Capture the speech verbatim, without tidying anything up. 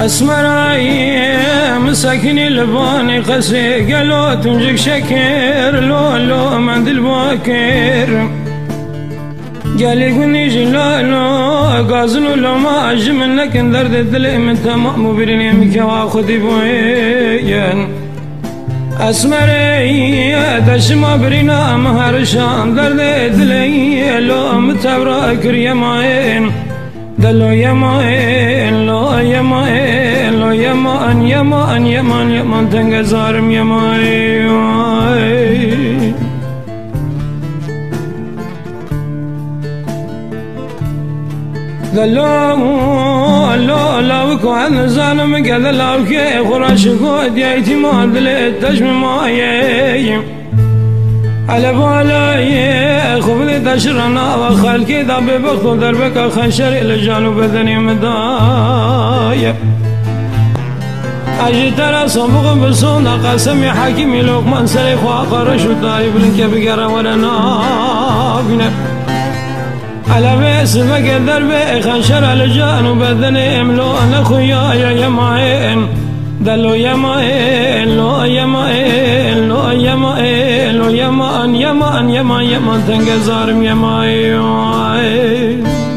اسمرایی مساكني لباني قسي قالوا تنجك شكر لو لو من دل باكر قالي قني جلالو قازلو لو ما اجي منك درد الدل من تمام مبرني مك واخذ بوين اسمري دشما برينا مهرشان درد الدل لو متبرك يمين دلو يمين لو يمين لو يمان يمان يمان يمان تنگزارم يمان دلو لو لو كان زانم قال لو كي خراش قد يأتي ما دلت تجم ماي على بالاي خبلي تشرنا وخلقي ذا ببخت دربك خنشر الجانب بدني مدايا اجي ترى صبغ بصونا قسمي حكيمي لقمان سريخ واخر شو طاري بلنك بقرا ولا نابنا على بيس بقى دربي خنشر الجانب بدني املو انا خويا يا يماين دلو يماين لو يماين لو يماين لو يمان يمان يمان يمان تنگزارم يماين